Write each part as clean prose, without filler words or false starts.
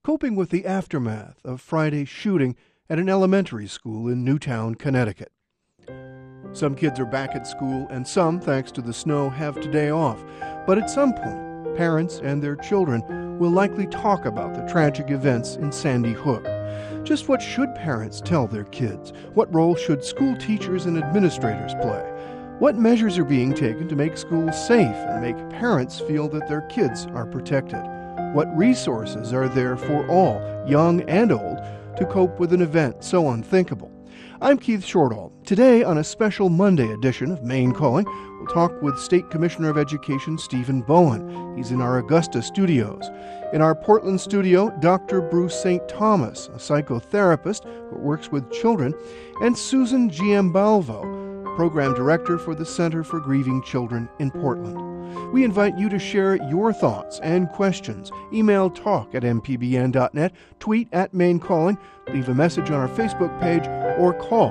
coping with the aftermath of Friday's shooting at an elementary school in Newtown, Connecticut. Some kids are back at school, and some, thanks to the snow, have today off. But at some point, parents and their children will likely talk about the tragic events in Sandy Hook. Just what should parents tell their kids? What role should school teachers and administrators play? What measures are being taken to make schools safe and make parents feel that their kids are protected? What resources are there for all, young and old, to cope with an event so unthinkable? I'm Keith Shortall. Today, on a special Monday edition of Maine Calling, we'll talk with State Commissioner of Education Stephen Bowen. He's in our Augusta studios. In our Portland studio, Dr. Bruce St. Thomas, a psychotherapist who works with children, and Susan Giambalvo, Program Director for the Center for Grieving Children in Portland. We invite you to share your thoughts and questions. Email talk@mpbn.net, tweet at Maine Calling, leave a message on our Facebook page, or call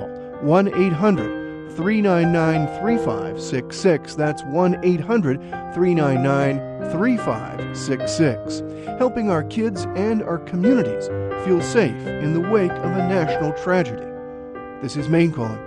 1-800-399-3566. That's 1-800-399-3566. Helping our kids and our communities feel safe in the wake of a national tragedy. This is Maine Calling.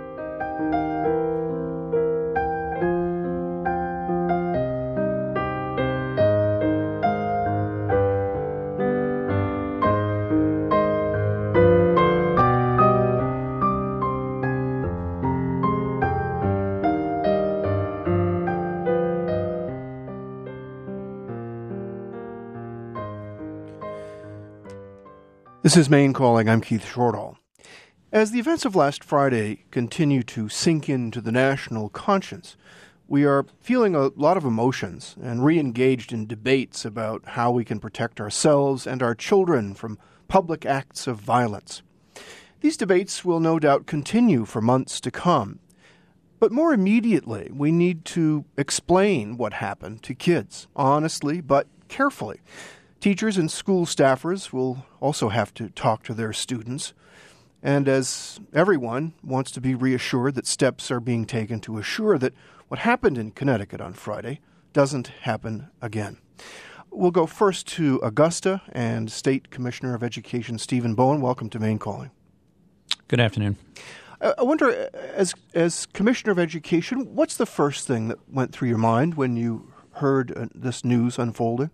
This is Maine Calling. I'm Keith Shortall. As the events of last Friday continue to sink into the national conscience, we are feeling a lot of emotions and re-engaged in debates about how we can protect ourselves and our children from public acts of violence. These debates will no doubt continue for months to come. But more immediately, we need to explain what happened to kids, honestly but carefully. Teachers and school staffers will also have to talk to their students. And as everyone wants to be reassured that steps are being taken to assure that what happened in Connecticut on Friday doesn't happen again. We'll go first to Augusta and State Commissioner of Education Stephen Bowen. Welcome to Maine Calling. Good afternoon. I wonder, as Commissioner of Education, what's the first thing that went through your mind when you heard this news unfolding?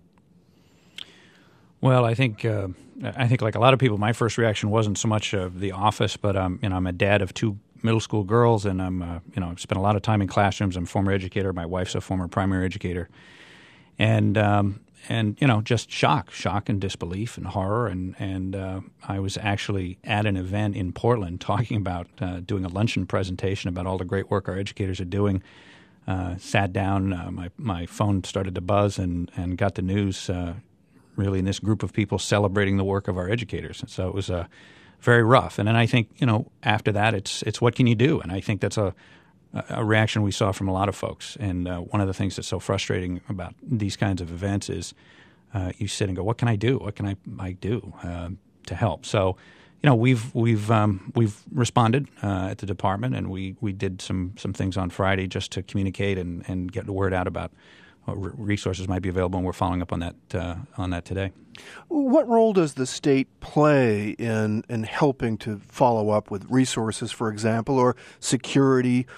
Well, I think like a lot of people, my first reaction wasn't so much of the office, but I'm a dad of two middle school girls, and I've spent a lot of time in classrooms. I'm a former educator. My wife's a former primary educator, and just shock and disbelief and horror. And I was actually at an event in Portland talking about doing a luncheon presentation about all the great work our educators are doing. Sat down, my phone started to buzz, and got the news. Really in this group of people celebrating the work of our educators. And so it was very rough. And then I think, after that, it's what can you do? And I think that's a reaction we saw from a lot of folks. And one of the things that's so frustrating about these kinds of events is you sit and go, what can I do? What can I do to help? So, we've responded at the department, and we did some things on Friday just to communicate and get the word out about resources might be available, and we're following up on that today. What role does the state play in helping to follow up with resources, for example, or security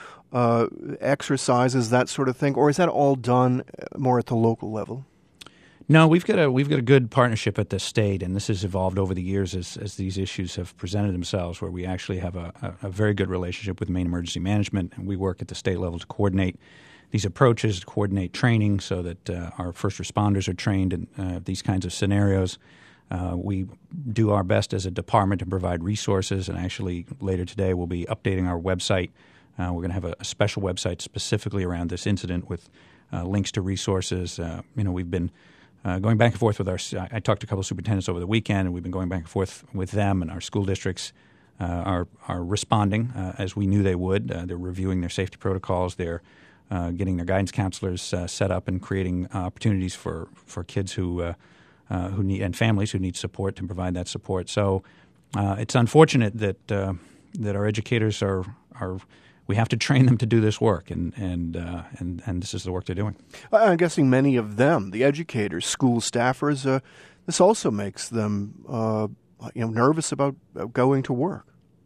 exercises, that sort of thing, or is that all done more at the local level? No, we've got a good partnership at the state, and this has evolved over the years as these issues have presented themselves, where we actually have a very good relationship with Maine Emergency Management, and we work at the state level to coordinate these approaches, to coordinate training so that our first responders are trained in these kinds of scenarios. We do our best as a department to provide resources, and actually later today we'll be updating our website. We're going to have a special website specifically around this incident with links to resources. We've been going back and forth with I talked to a couple of superintendents over the weekend, and we've been going back and forth with them, and our school districts are responding as we knew they would. They're reviewing their safety protocols. They're getting their guidance counselors set up and creating opportunities for kids who need and families who need support to provide that support. So it's unfortunate that our educators are we have to train them to do this work, and this is the work they're doing. I'm guessing many of them, the educators, school staffers, this also makes them nervous about going to work.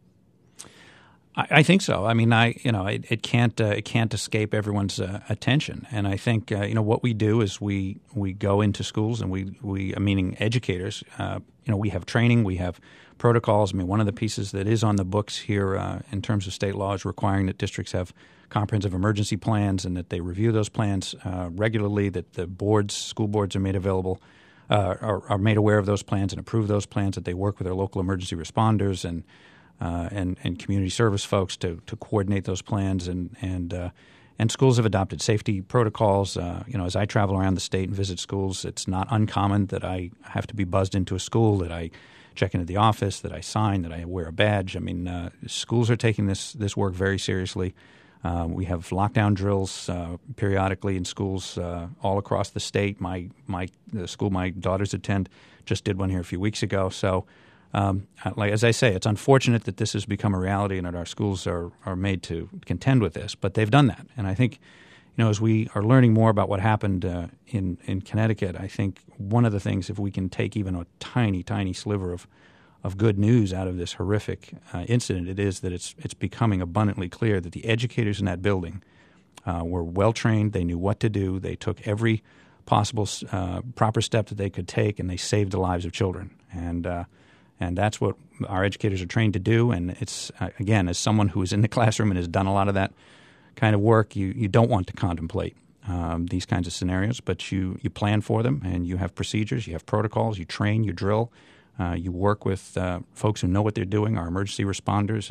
I think so. I mean, it can't escape everyone's attention. And I think what we do is we go into schools and we meaning educators. We have training, we have protocols. I mean, one of the pieces that is on the books here in terms of state law is requiring that districts have comprehensive emergency plans and that they review those plans regularly. That the school boards are made available. Are made aware of those plans and approve those plans. That they work with their local emergency responders and community service folks to coordinate those plans, and schools have adopted safety protocols. As I travel around the state and visit schools, it's not uncommon that I have to be buzzed into a school, that I check into the office, that I sign, that I wear a badge. I mean, schools are taking this work very seriously. We have lockdown drills periodically in schools all across the state. The school my daughters attend just did one here a few weeks ago. So. As I say, it's unfortunate that this has become a reality and that our schools are made to contend with this, but they've done that. And I think, as we are learning more about what happened in Connecticut, I think one of the things, if we can take even a tiny, tiny sliver of good news out of this horrific incident, it is that it's becoming abundantly clear that the educators in that building were well-trained. They knew what to do. They took every possible proper step that they could take, and they saved the lives of children. And that's what our educators are trained to do. And it's, again, as someone who is in the classroom and has done a lot of that kind of work, you don't want to contemplate these kinds of scenarios, but you plan for them, and you have procedures, you have protocols, you train, you drill, you work with folks who know what they're doing, our emergency responders,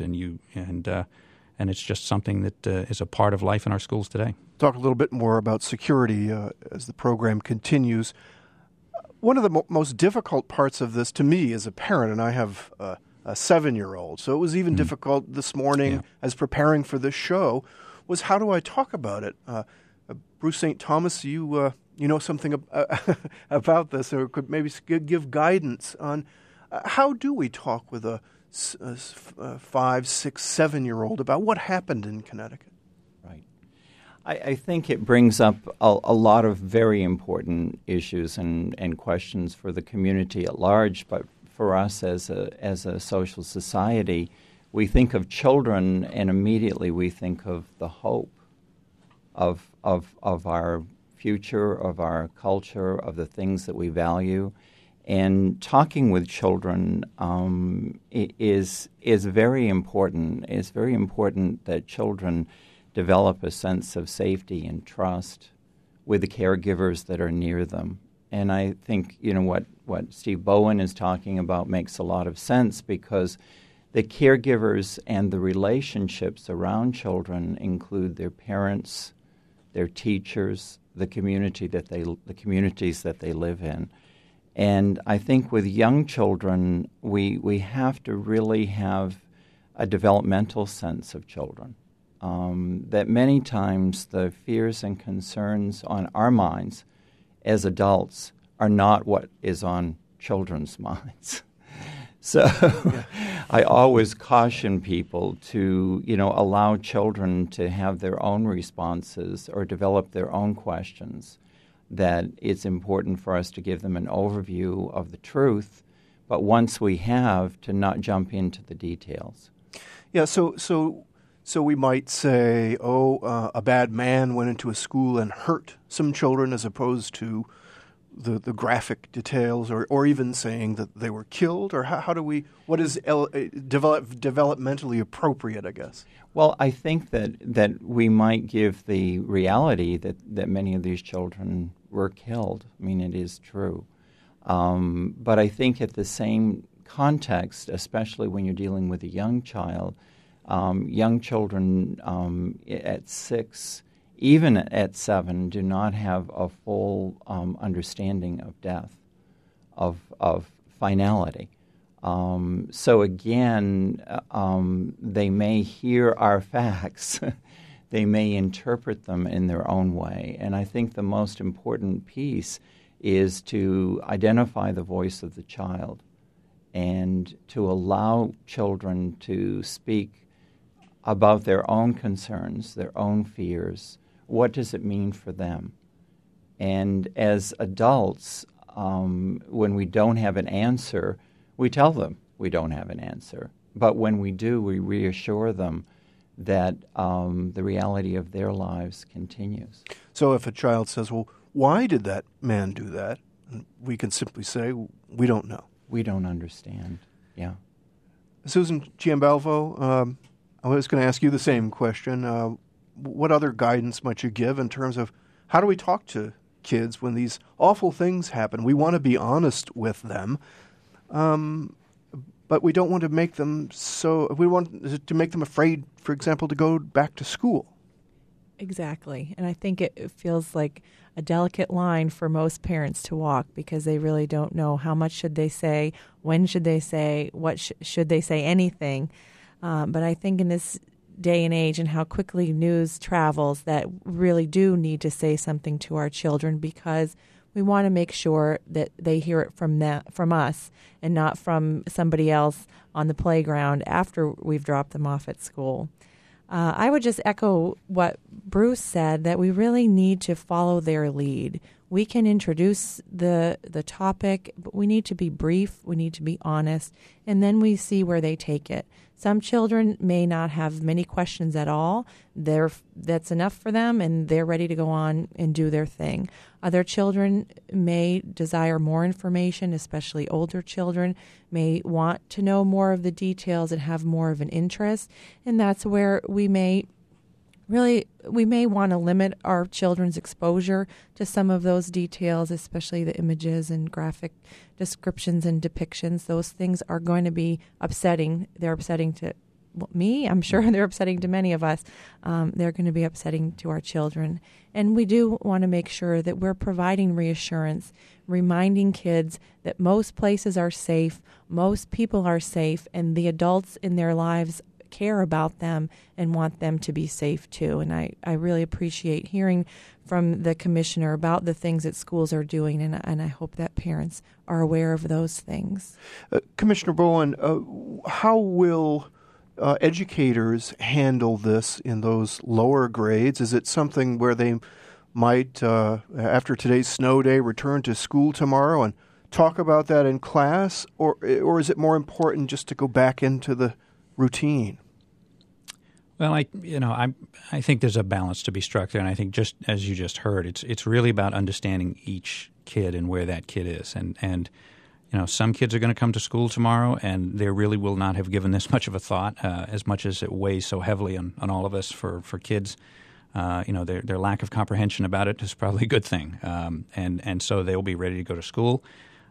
and it's just something that is a part of life in our schools today. Talk a little bit more about security as the program continues. One of the most difficult parts of this to me as a parent, and I have a 7-year-old, so it was even difficult this morning as preparing for this show, was how do I talk about it? Bruce St. Thomas, you know something about this, or could maybe give guidance on how do we talk with a 5, 6, 7-year-old about what happened in Connecticut? I think it brings up a lot of very important issues and questions for the community at large, but for us as a social society, we think of children and immediately we think of the hope of our future, of our culture, of the things that we value. And talking with children is very important. It's very important that children develop a sense of safety and trust with the caregivers that are near them. And I think, what Steve Bowen is talking about makes a lot of sense, because the caregivers and the relationships around children include their parents, their teachers, the communities that they live in. And I think with young children, we have to really have a developmental sense of children. That many times the fears and concerns on our minds as adults are not what is on children's minds. So I always caution people to, allow children to have their own responses or develop their own questions, that it's important for us to give them an overview of the truth, but once we have, to not jump into the details. Yeah, so we might say, a bad man went into a school and hurt some children, as opposed to the graphic details, or even saying that they were killed, or what is developmentally appropriate, I guess? Well, I think that we might give the reality that many of these children were killed. I mean, it is true. But I think at the same context, especially when you're dealing with a young child, young children at 6, even at 7, do not have a full understanding of death, of finality. So again, they may hear our facts. They may interpret them in their own way. And I think the most important piece is to identify the voice of the child and to allow children to speak about their own concerns, their own fears. What does it mean for them? And as adults, when we don't have an answer, we tell them we don't have an answer. But when we do, we reassure them that the reality of their lives continues. So if a child says, well, why did that man do that? We can simply say, we don't know. We don't understand. Yeah. Susan Giambalvo, I was going to ask you the same question. What other guidance might you give in terms of how do we talk to kids when these awful things happen? We want to be honest with them, but we don't want to make them we want to make them afraid, for example, to go back to school. Exactly. And I think it feels like a delicate line for most parents to walk because they really don't know how much should they say, when should they say, what should they say, anything. But I think in this day and age and how quickly news travels that really do need to say something to our children because we want to make sure that they hear it from us and not from somebody else on the playground after we've dropped them off at school. I would just echo what Bruce said, that we really need to follow their lead. We can introduce the topic, but we need to be brief, we need to be honest, and then we see where they take it. Some children may not have many questions at all. That's enough for them, and they're ready to go on and do their thing. Other children may desire more information, especially older children, may want to know more of the details and have more of an interest, and that's where we may want to limit our children's exposure to some of those details, especially the images and graphic descriptions and depictions. Those things are going to be upsetting. They're upsetting to me. I'm sure they're upsetting to many of us. They're going to be upsetting to our children. And we do want to make sure that we're providing reassurance, reminding kids that most places are safe, most people are safe, and the adults in their lives care about them and want them to be safe too. And I really appreciate hearing from the commissioner about the things that schools are doing, and I hope that parents are aware of those things. Commissioner Bowen, how will educators handle this in those lower grades? Is it something where they might, after today's snow day, return to school tomorrow and talk about that in class, or is it more important just to go back into the routine? Well, I think there's a balance to be struck there, and I think just as you just heard, it's really about understanding each kid and where that kid is, and some kids are going to come to school tomorrow, and they really will not have given this much of a thought, as much as it weighs so heavily on all of us for kids. Their lack of comprehension about it is probably a good thing, and so they'll be ready to go to school.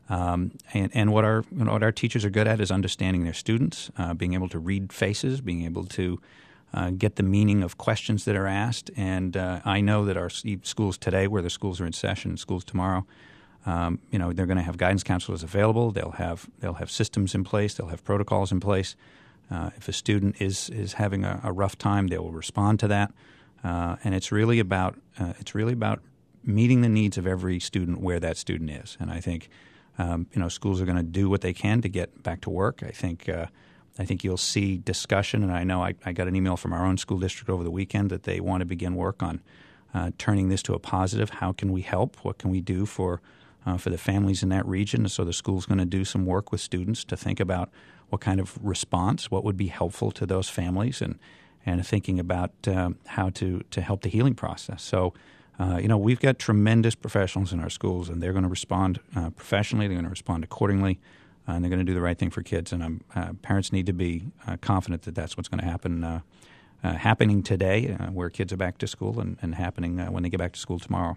And what our teachers are good at is understanding their students, being able to read faces, being able to get the meaning of questions that are asked. And I know that our schools today, where the schools are in session, schools tomorrow, they're going to have guidance counselors available. They'll have systems in place. They'll have protocols in place. If a student is having a rough time, they will respond to that. And it's really about meeting the needs of every student where that student is. And I think schools are going to do what they can to get back to work. I think you'll see discussion, and I know I got an email from our own school district over the weekend that they want to begin work on turning this to a positive. How can we help? What can we do for the families in that region? So the school's going to do some work with students to think about what kind of response, what would be helpful to those families, and thinking about how to help the healing process. So, we've got tremendous professionals in our schools, and they're going to respond professionally. They're going to respond accordingly. And they're going to do the right thing for kids. And parents need to be confident that that's what's going to happen, happening today, where kids are back to school, and happening when they get back to school tomorrow.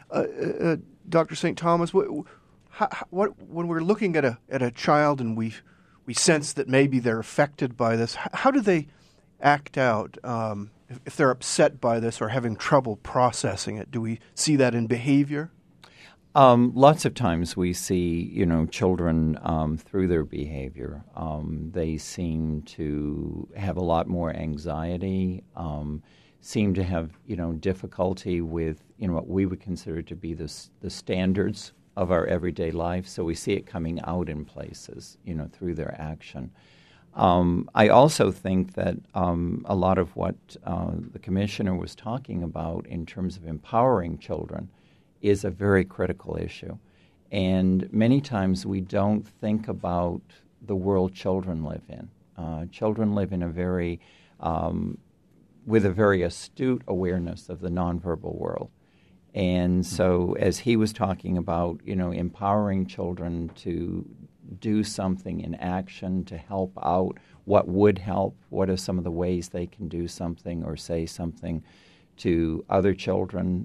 Dr. St. Thomas, when we're looking at a child and we sense that maybe they're affected by this, how do they act out if they're upset by this or having trouble processing it? Do we see that in behavior? Lots of times we see, children through their behavior. They seem to have a lot more anxiety, seem to have, difficulty with, what we would consider to be the standards of our everyday life. So we see it coming out in places, through their action. I also think that a lot of what the commissioner was talking about in terms of empowering children is a very critical issue. And many times we don't think about the world children live in. Children live in a very, with a very astute awareness of the nonverbal world. And so as he was talking about, empowering children to do something in action to help out, what would help, what are some of the ways they can do something or say something to other children,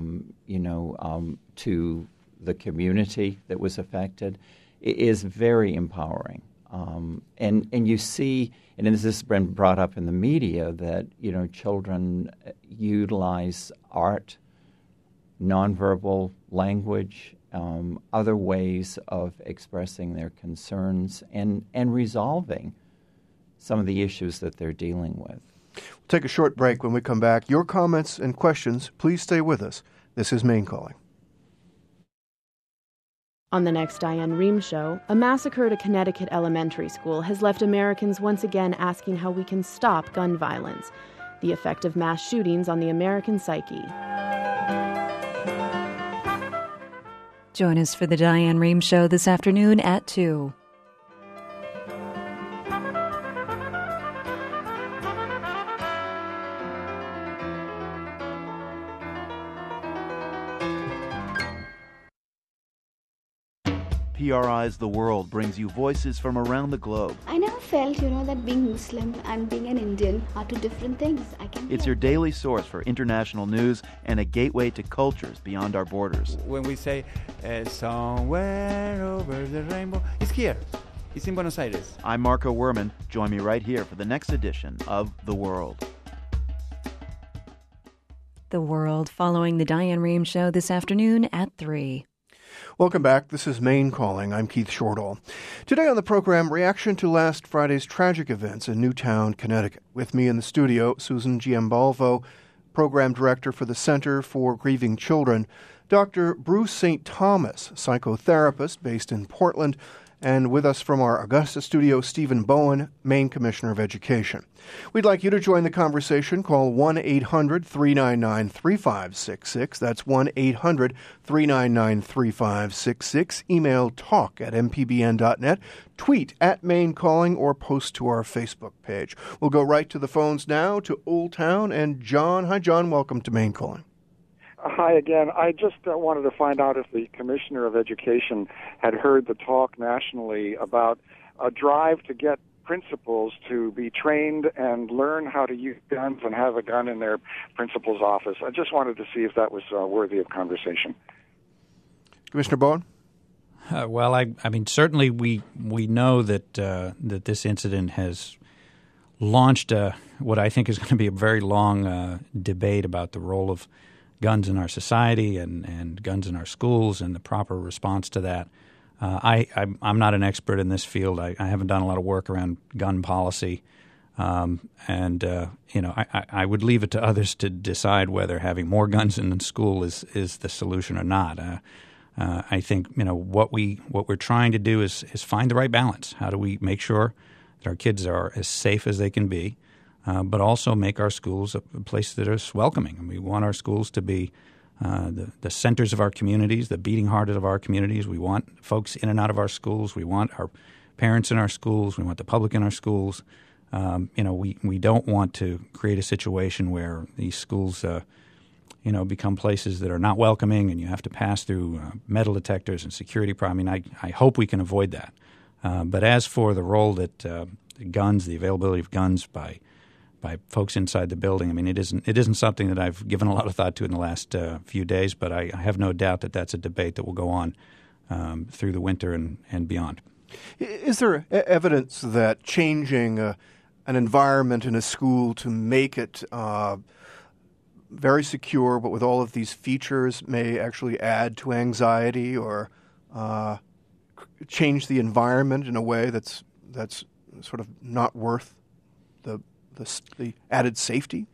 to the community that was affected, it is very empowering. And you see, and this has been brought up in the media, that, children utilize art, nonverbal language, other ways of expressing their concerns and resolving some of the issues that they're dealing with. We'll take a short break. When we come back, your comments and questions, please stay with us. This is Maine Calling. On the next Diane Rehm Show, a massacre at a Connecticut elementary school has left Americans once again asking how we can stop gun violence, the effect of mass shootings on the American psyche. Join us for the Diane Rehm Show this afternoon at 2. PRI's The World brings you voices from around the globe. I never felt, that being Muslim and being an Indian are two different things. It's your daily source for international news and a gateway to cultures beyond our borders. When we say, somewhere over the rainbow, it's here. It's in Buenos Aires. I'm Marco Werman. Join me right here for the next edition of The World. The World, following the Diane Rehm Show this afternoon at 3. Welcome back. This is Maine Calling. I'm Keith Shortall. Today on the program, reaction to last Friday's tragic events in Newtown, Connecticut. With me in the studio, Susan Giambalvo, Program Director for the Center for Grieving Children, Dr. Bruce St. Thomas, psychotherapist based in Portland, and with us from our Augusta studio, Stephen Bowen, Maine Commissioner of Education. We'd like you to join the conversation. Call 1-800-399-3566. That's 1-800-399-3566. Email talk@mpbn.net. Tweet @Maine Calling or post to our Facebook page. We'll go right to the phones now to Old Town and John. Hi, John. Welcome to Maine Calling. Hi again. I just wanted to find out if the Commissioner of Education had heard the talk nationally about a drive to get principals to be trained and learn how to use guns and have a gun in their principal's office. I just wanted to see if that was worthy of conversation. Commissioner Bowen? Well, I mean, certainly we know that that this incident has launched what I think is going to be a very long debate about the role of guns in our society and guns in our schools and the proper response to that. I'm not an expert in this field. I haven't done a lot of work around gun policy. I would leave it to others to decide whether having more guns in the school is the solution or not. I think what we're trying to do is find the right balance. How do we make sure that our kids are as safe as they can be, but also make our schools a place that is welcoming? And we want our schools to be the centers of our communities, the beating heart of our communities. We want folks in and out of our schools. We want our parents in our schools. We want the public in our schools. We don't want to create a situation where these schools become places that are not welcoming and you have to pass through metal detectors and security problems. I mean, I hope we can avoid that. But as for the role that the availability of guns by folks inside the building, I mean, it isn't something that I've given a lot of thought to in the last few days, but I have no doubt that that's a debate that will go on through the winter and beyond. Is there evidence that changing an environment in a school to make it very secure, but with all of these features, may actually add to anxiety or change the environment in a way that's sort of not worth the added safety?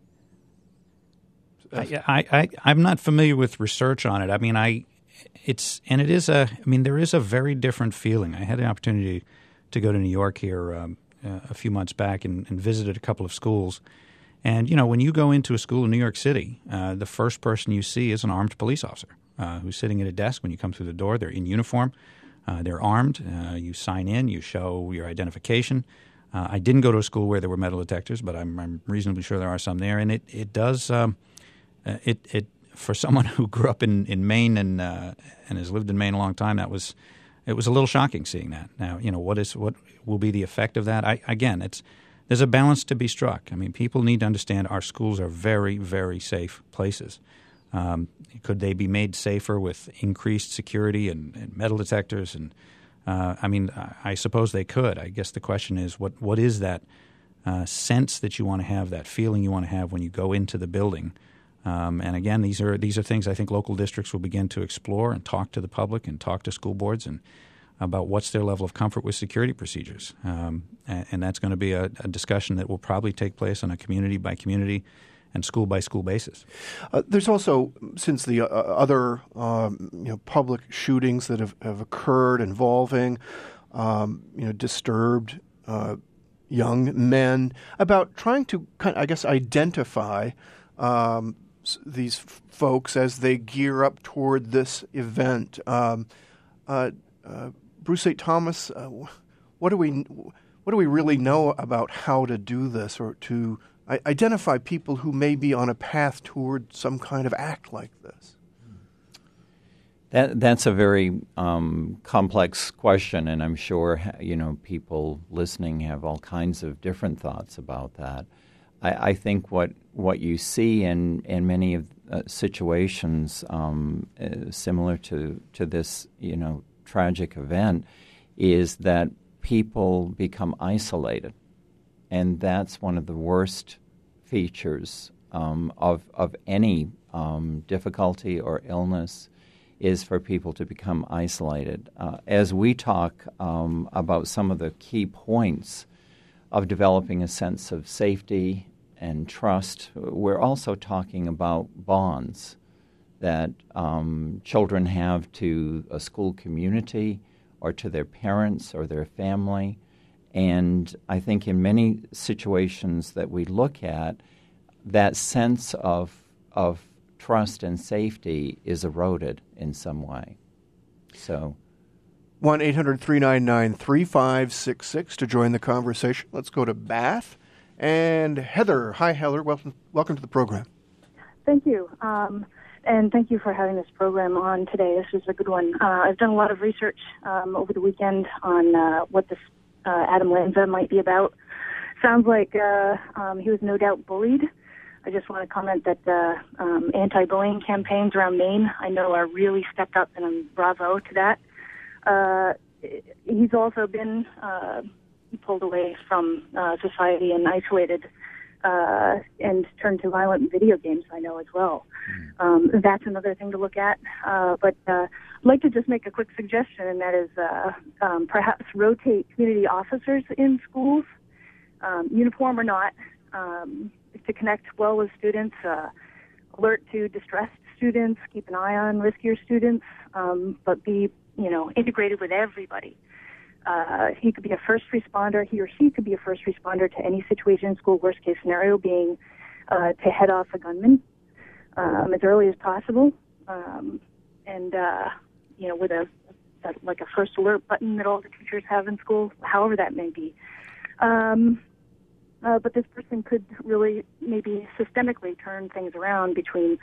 I'm not familiar with research on it. I mean, there is a very different feeling. I had the opportunity to go to New York here a few months back and visited a couple of schools. And, when you go into a school in New York City, the first person you see is an armed police officer. who's sitting at a desk when you come through the door. They're in uniform. They're armed. You sign in. You show your identification. I didn't go to a school where there were metal detectors, but I'm reasonably sure there are some there. And it does it for someone who grew up in Maine and has lived in Maine a long time, it was a little shocking seeing that. Now, what will be the effect of that? There's a balance to be struck. I mean, people need to understand our schools are very, very safe places. Could they be made safer with increased security and metal detectors? And I suppose they could. I guess the question is, what is that sense that you want to have, that feeling you want to have when you go into the building? And again, these are things I think local districts will begin to explore and talk to the public and talk to school boards and about what's their level of comfort with security procedures. And that's going to be a discussion that will probably take place on a community-by-community and school-by-school basis. There's also, since the other public shootings that have occurred involving disturbed young men, about trying to identify these folks as they gear up toward this event. Bruce St. Thomas, what do we really know about how to do this, or to identify people who may be on a path toward some kind of act like this? That's a very complex question, and I'm sure people listening have all kinds of different thoughts about that. I think what you see in many of situations similar to this tragic event is that people become isolated, and that's one of the worst features of any difficulty or illness, is for people to become isolated. As we talk about some of the key points of developing a sense of safety and trust, we're also talking about bonds that children have to a school community or to their parents or their family. And I think in many situations that we look at, that sense of trust and safety is eroded in some way. So 1-800-399-3566 to join the conversation. Let's go to Bath. And Heather. Hi, Heather. Welcome to the program. Thank you. And thank you for having this program on today. This is a good one. I've done a lot of research over the weekend on what this Adam Lanza might be about. Sounds like he was no doubt bullied. I just want to comment that anti-bullying campaigns around Maine, I know, are really stepped up, and bravo to that. He's also been pulled away from society and isolated and turned to violent video games, I know, as well. That's another thing to look at. But I'd like to just make a quick suggestion, and that is perhaps rotate community officers in schools, uniform or not, to connect well with students, alert to distressed students, keep an eye on riskier students, but be, integrated with everybody. He could be a first responder. He or she could be a first responder to any situation in school, worst case scenario being to head off a gunman as early as possible. With a first alert button that all the teachers have in school, however that may be. But this person could really maybe systemically turn things around between,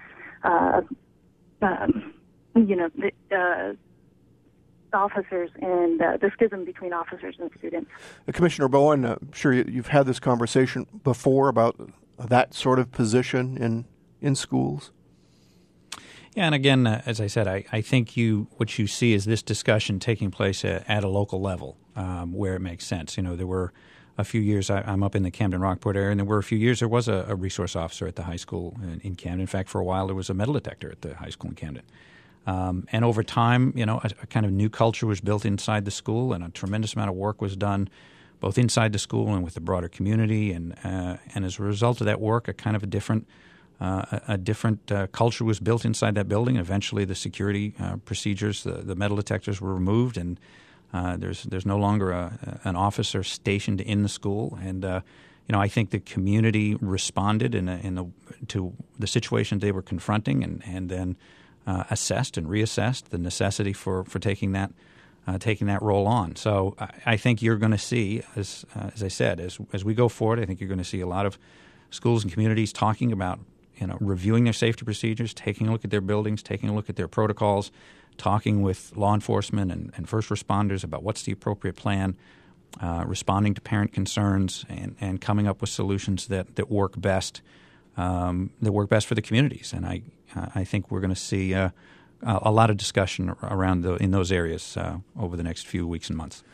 officers and the schism between officers and students. Commissioner Bowen, I'm sure you've had this conversation before about that sort of position in schools. Yeah, and again, as I said, I think what you see is this discussion taking place at a local level where it makes sense. There were a few years, I'm up in the Camden-Rockport area, and there were a few years there was a resource officer at the high school in Camden. In fact, for a while there was a metal detector at the high school in Camden. And over time, a kind of new culture was built inside the school, and a tremendous amount of work was done both inside the school and with the broader community. And as a result of that work, a kind of a different culture was built inside that building. Eventually, the security procedures, the metal detectors were removed, and there's no longer an officer stationed in the school. And I think the community responded to the situation they were confronting, and then assessed and reassessed the necessity for taking that role on. So I think you're going to see, as I said, as we go forward, I think you're going to see a lot of schools and communities talking about reviewing their safety procedures, taking a look at their buildings, taking a look at their protocols, talking with law enforcement and first responders about what's the appropriate plan, responding to parent concerns, and coming up with solutions that work best for the communities. And I think we're going to see a lot of discussion around in those areas over the next few weeks and months.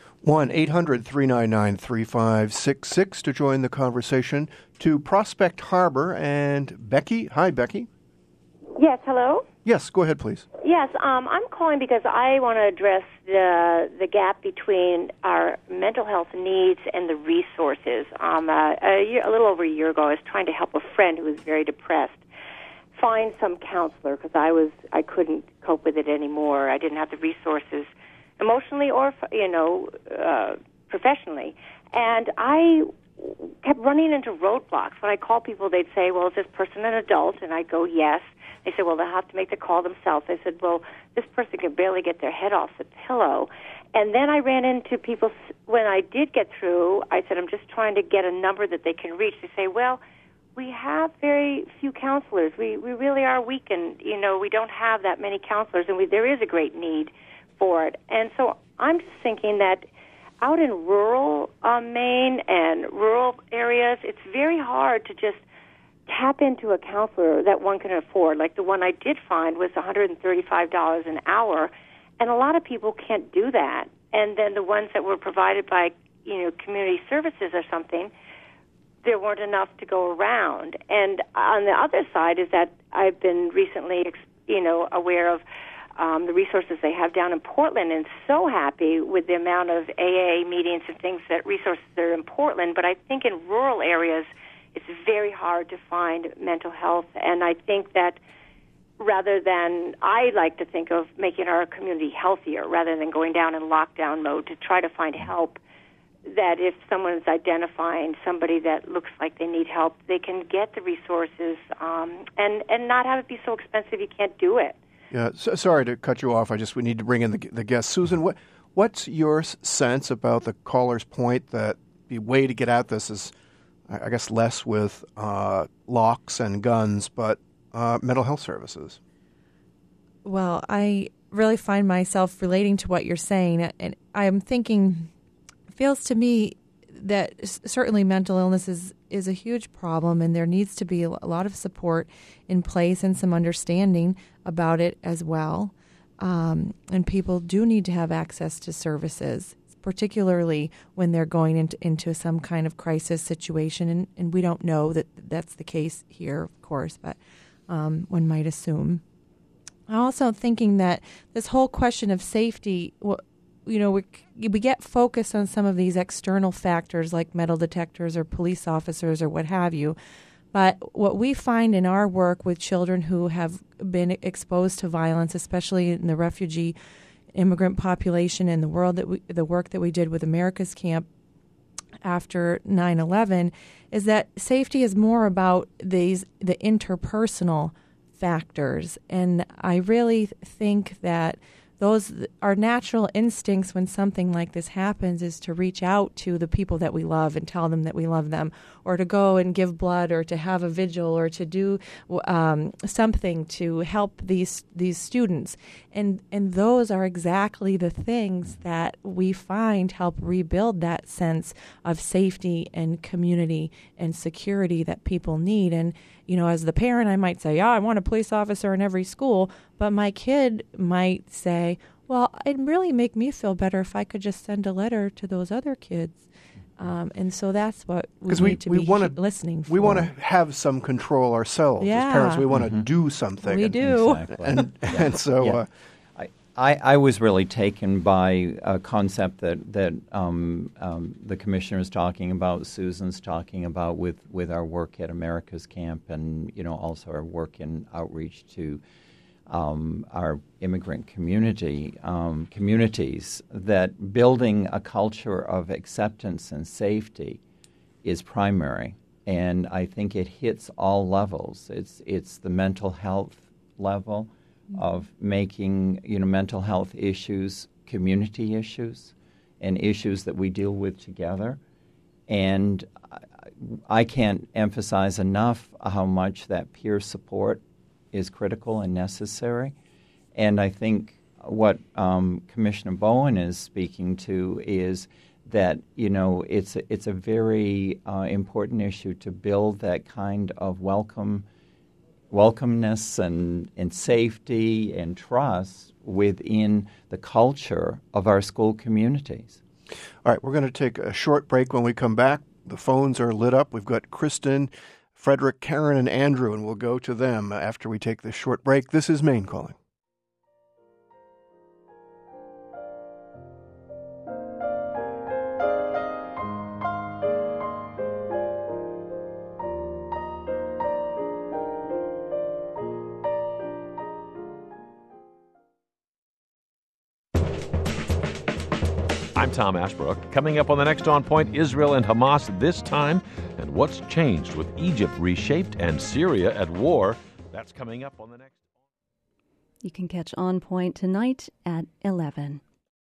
1-800-399-3566 to join the conversation. To Prospect Harbor and Becky. Hi, Becky. Yes, hello? Yes, go ahead, please. Yes, I'm calling because I want to address the gap between our mental health needs and the resources. A little over a year ago, I was trying to help a friend who was very depressed find some counselor because I couldn't cope with it anymore. I didn't have the resources emotionally or professionally, and I kept running into roadblocks. When I call people, they'd say, "Well, is this person an adult?" And I'd go, "Yes." They said, "Well, they'll have to make the call themselves." I said, "Well, this person can barely get their head off the pillow." And then I ran into people, when I did get through, I said, "I'm just trying to get a number that they can reach." They say, "Well, we have very few counselors. We really are weak, and, we don't have that many counselors, and there is a great need for it." And so I'm just thinking that out in rural Maine and rural areas, it's very hard to just tap into a counselor that one can afford. Like the one I did find was $135 an hour, and a lot of people can't do that. And then the ones that were provided by, community services or something, there weren't enough to go around. And on the other side is that I've been recently, aware of the resources they have down in Portland, and so happy with the amount of AA meetings and things resources that are in Portland. But I think in rural areas, it's very hard to find mental health, and I think that I like to think of making our community healthier rather than going down in lockdown mode to try to find help, that if someone is identifying somebody that looks like they need help, they can get the resources and not have it be so expensive you can't do it. Yeah, sorry to cut you off. We need to bring in the guest. Susan, what's your sense about the caller's point that the way to get at this is, I guess, less with locks and guns, but mental health services? Well, I really find myself relating to what you're saying, and I'm thinking, it feels to me that certainly mental illness is a huge problem, and there needs to be a lot of support in place and some understanding about it as well. And people do need to have access to services, particularly when they're going into some kind of crisis situation. And we don't know that that's the case here, of course, but one might assume. I'm also thinking that this whole question of safety, we get focused on some of these external factors like metal detectors or police officers or what have you. But what we find in our work with children who have been exposed to violence, especially in the refugee immigrant population and the work that we did with America's Camp after 9/11, is that safety is more about the interpersonal factors. And I really think that our natural instincts when something like this happens is to reach out to the people that we love and tell them that we love them, or to go and give blood, or to have a vigil, or to do something to help these students. And those are exactly the things that we find help rebuild that sense of safety and community and security that people need. And, as the parent, I might say, I want a police officer in every school, but my kid might say, well, it'd really make me feel better if I could just send a letter to those other kids. And so that's what we need to be listening for. We want to have some control ourselves as parents. We want to do something. We do. Exactly. And so... Yeah. I was really taken by a concept that the commissioner is talking about, Susan's talking about with our work at America's Camp, and also our work in outreach to our immigrant communities, that building a culture of acceptance and safety is primary, and I think it hits all levels. It's the mental health level. making mental health issues community issues and issues that we deal with together. And I can't emphasize enough how much that peer support is critical and necessary. And I think what Commissioner Bowen is speaking to is that it's a very important issue to build that kind of welcomeness and safety and trust within the culture of our school communities. All right, we're going to take a short break. When we come back, the phones are lit up. We've got Kristen, Frederick, Karen, and Andrew, and we'll go to them after we take this short break. This is Maine Calling. I'm Tom Ashbrook. Coming up on the next On Point, Israel and Hamas this time, and what's changed with Egypt reshaped and Syria at war. That's coming up on the next. You can catch On Point tonight at 11.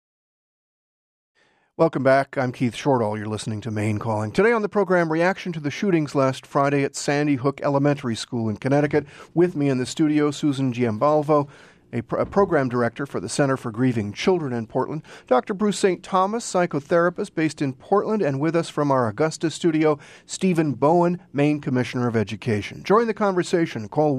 Welcome back. I'm Keith Shortall. You're listening to Maine Calling. Today on the program, reaction to the shootings last Friday at Sandy Hook Elementary School in Connecticut. With me in the studio, Susan Giambalvo, a program director for the Center for Grieving Children in Portland, Dr. Bruce St. Thomas, psychotherapist based in Portland, and with us from our Augusta studio, Stephen Bowen, Maine Commissioner of Education. Join the conversation. Call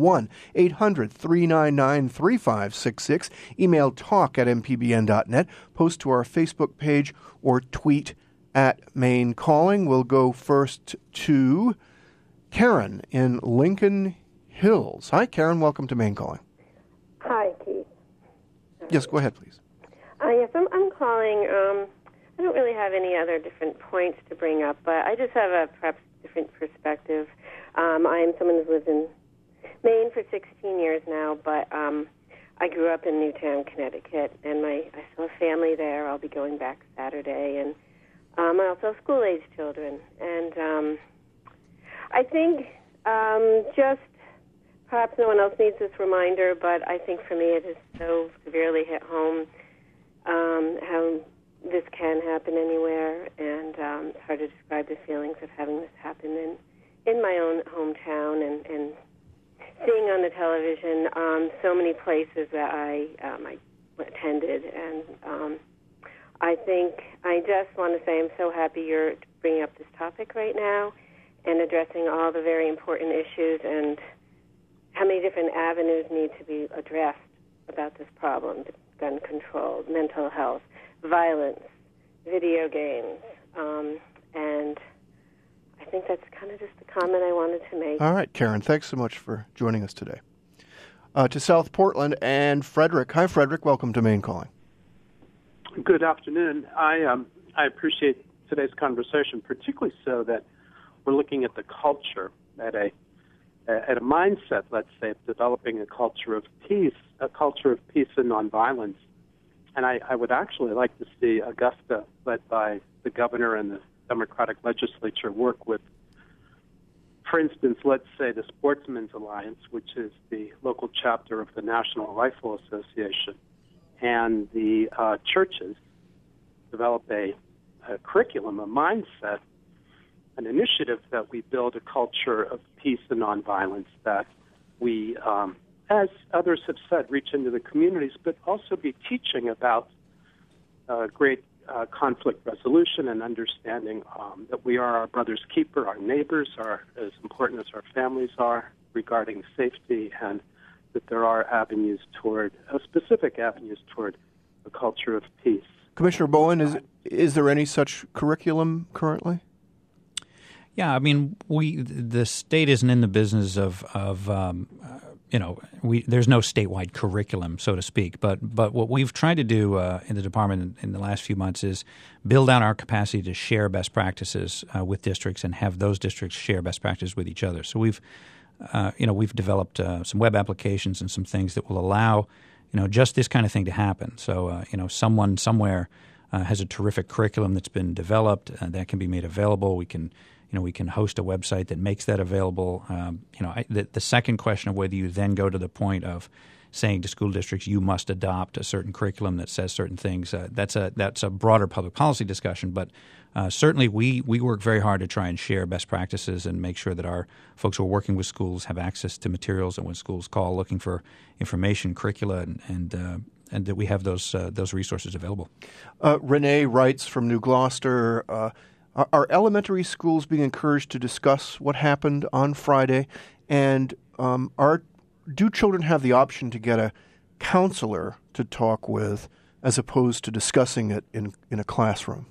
1-800-399-3566. Email talk@mpbn.net. Post to our Facebook page or tweet at Maine Calling. We'll go first to Karen in Lincoln Hills. Hi, Karen. Welcome to Maine Calling. Hi, Keith. Yes, go ahead, please. Yes, I'm calling. I don't really have any other different points to bring up, but I just have a perhaps different perspective. I'm someone who's lived in Maine for 16 years now, but I grew up in Newtown, Connecticut, and I still have family there. I'll be going back Saturday, and I also have school-age children. And I think just perhaps no one else needs this reminder, but I think for me it has so severely hit home how this can happen anywhere, and it's hard to describe the feelings of having this happen in my own hometown and seeing on the television so many places that I attended. And I think I just want to say I'm so happy you're bringing up this topic right now and addressing all the very important issues and how many different avenues need to be addressed about this problem: gun control, mental health, violence, video games, and I think that's kind of just the comment I wanted to make. All right, Karen, thanks so much for joining us today. To South Portland and Frederick. Hi, Frederick. Welcome to Maine Calling. Good afternoon. I appreciate today's conversation, particularly so that we're looking at the culture at a mindset, let's say, of developing a culture of peace and nonviolence. And I would actually like to see Augusta, led by the governor and the Democratic legislature, work with, for instance, let's say the Sportsmen's Alliance, which is the local chapter of the National Rifle Association, and the churches, develop a curriculum, a mindset, an initiative that we build a culture of peace and nonviolence, that we, as others have said, reach into the communities, but also be teaching about great conflict resolution and understanding that we are our brother's keeper, our neighbors are as important as our families are regarding safety, and that there are specific avenues toward a culture of peace. Commissioner Bowen, is there any such curriculum currently? Yeah, I mean, the state isn't in the business of there's no statewide curriculum, so to speak. But what we've tried to do in the department in the last few months is build out our capacity to share best practices with districts and have those districts share best practices with each other. So we've developed some web applications and some things that will allow just this kind of thing to happen. So someone somewhere has a terrific curriculum that's been developed that can be made available. We can host a website that makes that available. The second question of whether you then go to the point of saying to school districts, you must adopt a certain curriculum that says certain things. That's a broader public policy discussion, but certainly we work very hard to try and share best practices and make sure that our folks who are working with schools have access to materials, and when schools call looking for information, curricula, and that we have those resources available. Renee writes from New Gloucester, are elementary schools being encouraged to discuss what happened on Friday? And do children have the option to get a counselor to talk with as opposed to discussing it in a classroom?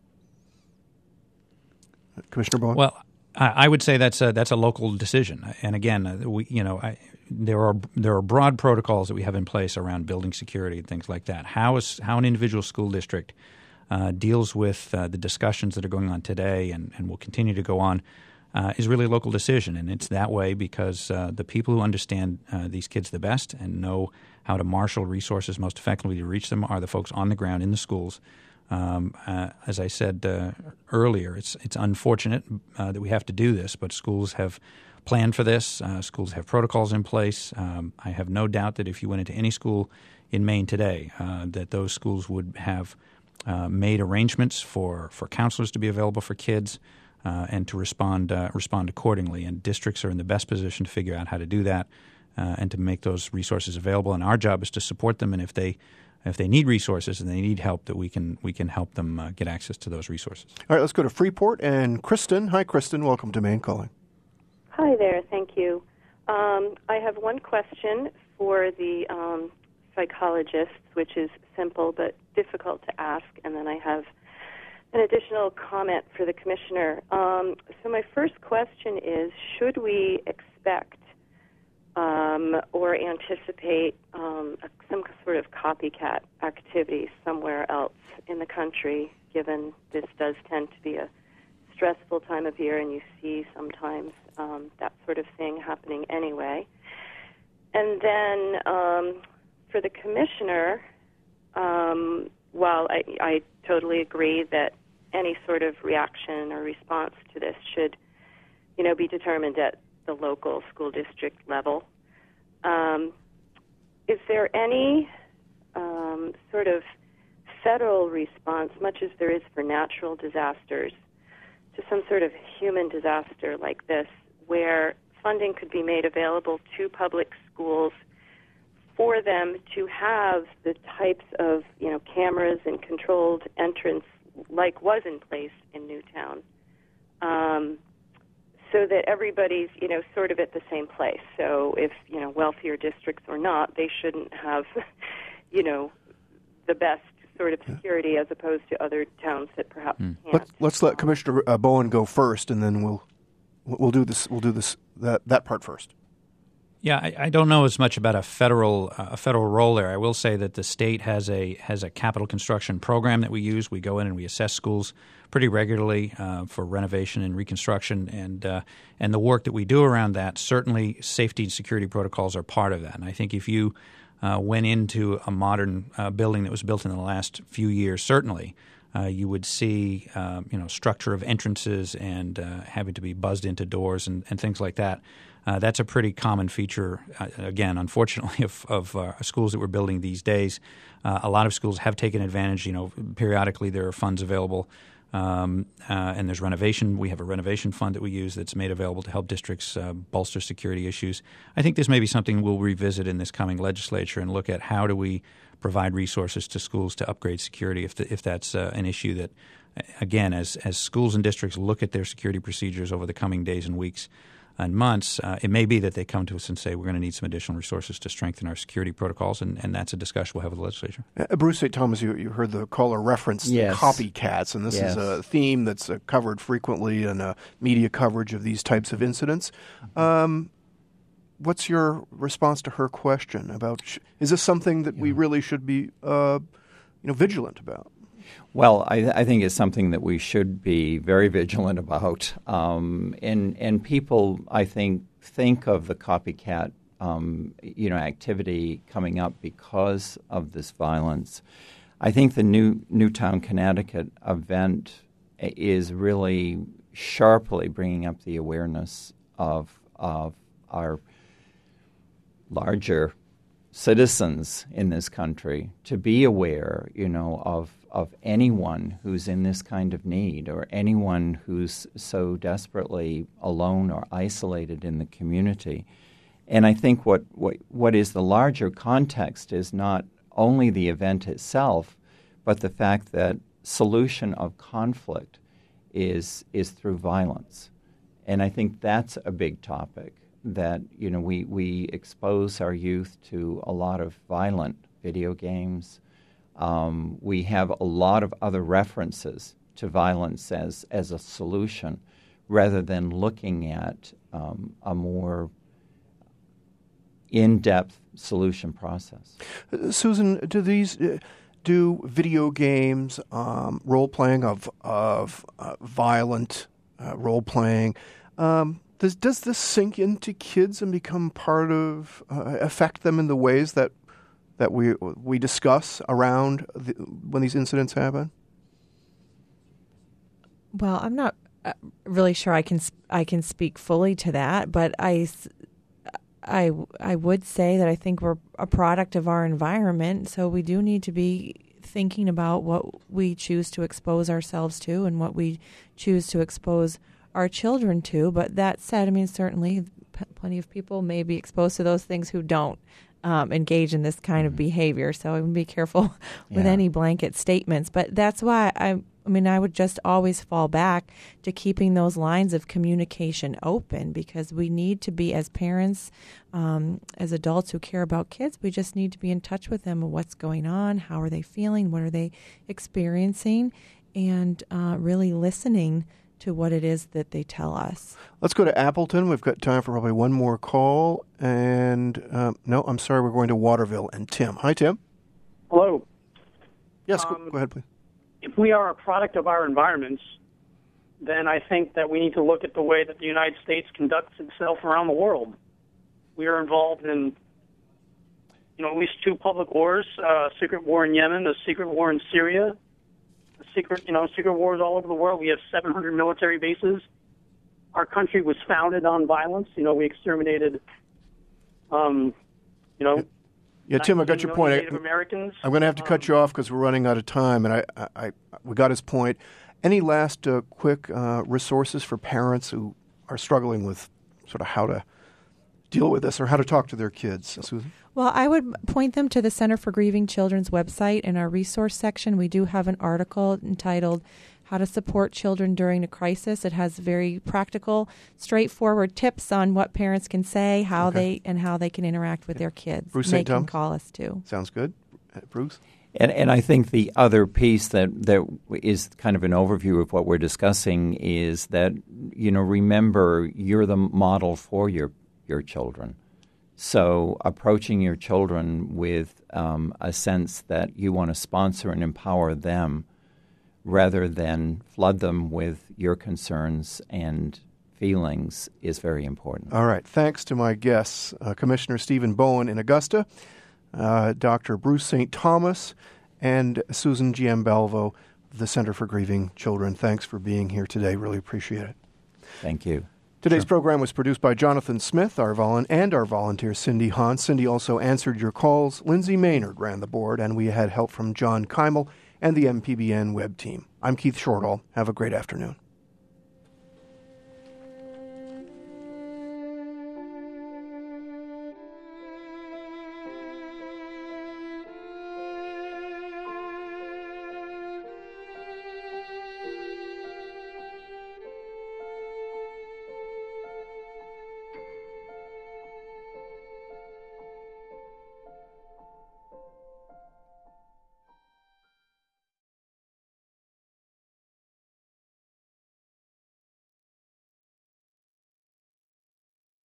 Commissioner Bowen? Well, I would say that's a local decision. And again, there are broad protocols that we have in place around building security and things like that. How an individual school district deals with the discussions that are going on today and will continue to go on is really a local decision. And it's that way because the people who understand these kids the best and know how to marshal resources most effectively to reach them are the folks on the ground in the schools. As I said earlier, it's unfortunate that we have to do this, but schools have planned for this. Schools have protocols in place. I have no doubt that if you went into any school in Maine today, that those schools would have made arrangements for counselors to be available for kids and to respond accordingly. And districts are in the best position to figure out how to do that and to make those resources available. And our job is to support them. And if they need resources and they need help, that we can help them get access to those resources. All right, let's go to Freeport and Kristen. Hi, Kristen. Welcome to Maine Calling. Hi there. Thank you. I have one question for the psychologists, which is simple but difficult to ask, and then I have an additional comment for the commissioner. So my first question is, should we expect or anticipate some sort of copycat activity somewhere else in the country, given this does tend to be a stressful time of year and you see sometimes that sort of thing happening anyway? And then for the commissioner, while I totally agree that any sort of reaction or response to this should, be determined at the local school district level, is there any sort of federal response, much as there is for natural disasters, to some sort of human disaster like this, where funding could be made available to public schools for them to have the types of, cameras and controlled entrance like was in place in Newtown, so that everybody's, sort of at the same place. So if, wealthier districts or not, they shouldn't have, the best sort of security as opposed to other towns that perhaps can't. Let's let Commissioner Bowen go first, and then we'll do this. We'll do that part first. Yeah, I don't know as much about a federal role there. I will say that the state has a capital construction program that we use. We go in and we assess schools pretty regularly for renovation and reconstruction, and the work that we do around that, certainly safety and security protocols are part of that. And I think if you went into a modern building that was built in the last few years, certainly you would see structure of entrances and having to be buzzed into doors and things like that. That's a pretty common feature, again, unfortunately, of schools that we're building these days. A lot of schools have taken advantage. Periodically there are funds available, and there's renovation. We have a renovation fund that we use that's made available to help districts bolster security issues. I think this may be something we'll revisit in this coming legislature and look at how do we provide resources to schools to upgrade security if that's an issue that, again, as schools and districts look at their security procedures over the coming days and weeks and months, it may be that they come to us and say we're going to need some additional resources to strengthen our security protocols, and that's a discussion we'll have with the legislature. Bruce St. Thomas, you heard the caller reference copycats, and this is a theme that's covered frequently in media coverage of these types of incidents. What's your response to her question about is this something that we really should be vigilant about? Well, I think it's something that we should be very vigilant about. And people, I think of the copycat, activity coming up because of this violence. I think the Newtown, Connecticut event is really sharply bringing up the awareness of our larger citizens in this country to be aware, of anyone who's in this kind of need or anyone who's so desperately alone or isolated in the community. And I think what is the larger context is not only the event itself, but the fact that solution of conflict is through violence. And I think that's a big topic, that we expose our youth to a lot of violent video games. We have a lot of other references to violence as a solution, rather than looking at a more in-depth solution process. Susan, do video games, role-playing of violent role-playing, does this sink into kids and become part of, affect them in the ways that we discuss around when these incidents happen? Well, I'm not really sure I can speak fully to that, but I would say that I think we're a product of our environment, so we do need to be thinking about what we choose to expose ourselves to and what we choose to expose our children to. But that said, I mean, certainly plenty of people may be exposed to those things who don't engage in this kind of behavior. So I would be careful with any blanket statements. But that's why I would just always fall back to keeping those lines of communication open, because we need to be, as parents, as adults who care about kids, we just need to be in touch with them of what's going on, how are they feeling, what are they experiencing, and really listening to what it is that they tell us. Let's go to Appleton. We've got time for probably one more call. And no, I'm sorry, we're going to Waterville and Tim. Hi, Tim. Hello. Yes, go ahead, please. If we are a product of our environments, then I think that we need to look at the way that the United States conducts itself around the world. We are involved in, at least 2 public wars, a secret war in Yemen, a secret war in Syria, secret wars all over the world. We have 700 military bases. Our country was founded on violence. We exterminated, Yeah, Tim, I got your point. Native Americans. I'm going to have to cut you off because we're running out of time, and we got his point. Any last quick resources for parents who are struggling with sort of how to deal with this or how to talk to their kids, Susan? Well, I would point them to the Center for Grieving Children's website. In our resource section, we do have an article entitled How to Support Children During a Crisis. It has very practical, straightforward tips on what parents can say, how they can interact with their kids. Bruce They St. Thomas? can call us too. Sounds good. Bruce? And I think the other piece that is kind of an overview of what we're discussing is that, remember, you're the model for your children. So approaching your children with a sense that you want to sponsor and empower them rather than flood them with your concerns and feelings is very important. All right. Thanks to my guests, Commissioner Stephen Bowen in Augusta, Dr. Bruce St. Thomas, and Susan Giambalvo of the Center for Grieving Children. Thanks for being here today. Really appreciate it. Thank you. Today's program was produced by Jonathan Smith, our volunteer Cindy Hahn. Cindy also answered your calls. Lindsay Maynard ran the board, and we had help from John Keimel and the MPBN web team. I'm Keith Shortall. Have a great afternoon.